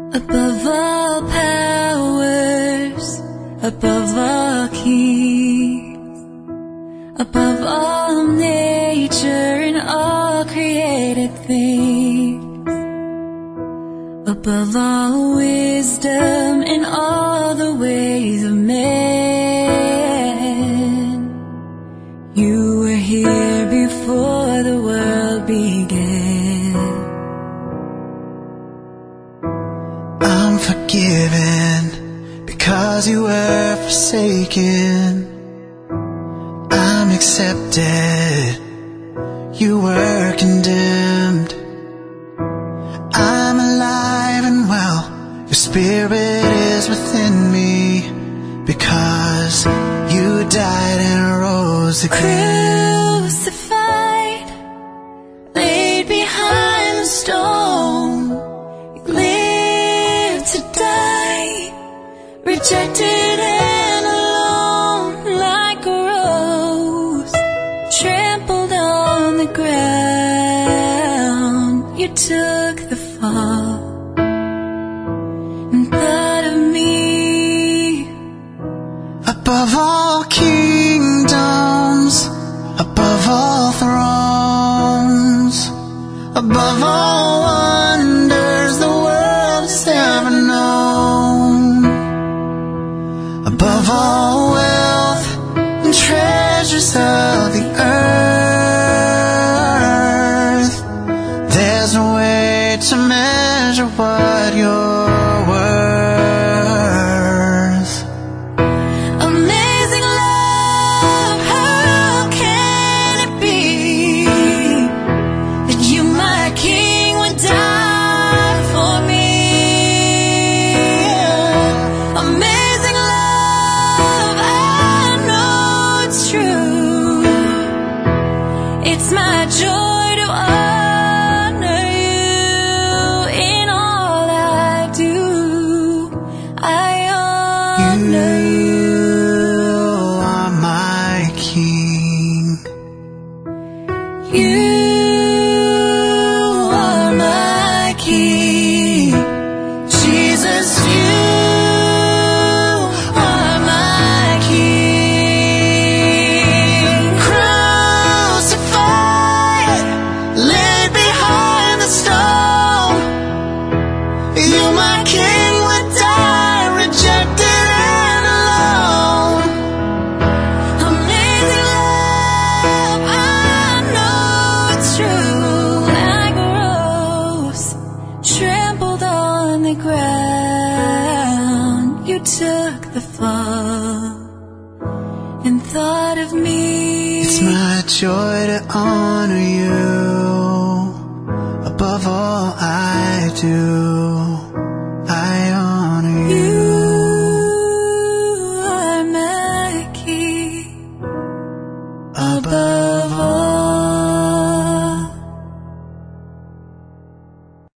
Above all powers, above all kings, above all nature and all created things, above all wisdom and all the ways of man. You were here before the world began. I'm forgiven because you were forsaken. I'm accepted, you were condemned. I'm alive and well, your spirit is within me, because you died and rose again. Crucified, laid behind the stone, you lived to die, rejected and alone, like a rose trampled on the ground. You took the fall and thought of me. Above all kingdoms, above all thrones, above all wonders the world has ever known, above all wealth and treasures of the earth, there's a way to measure what you're worth. Amazing love, how can it be that you, my King, would die for me? Amazing love, I know it's true. It's my joy to honor you in all I do. I honor you. You are my King. You are my King, Jesus, you are my King. Crucified, laid behind the stone, you, my King, would die, rejected and alone. Amazing love, I know it's true. Like a rose trampled on the ground, you took the fall and thought of me. It's my joy to honor you above all I do.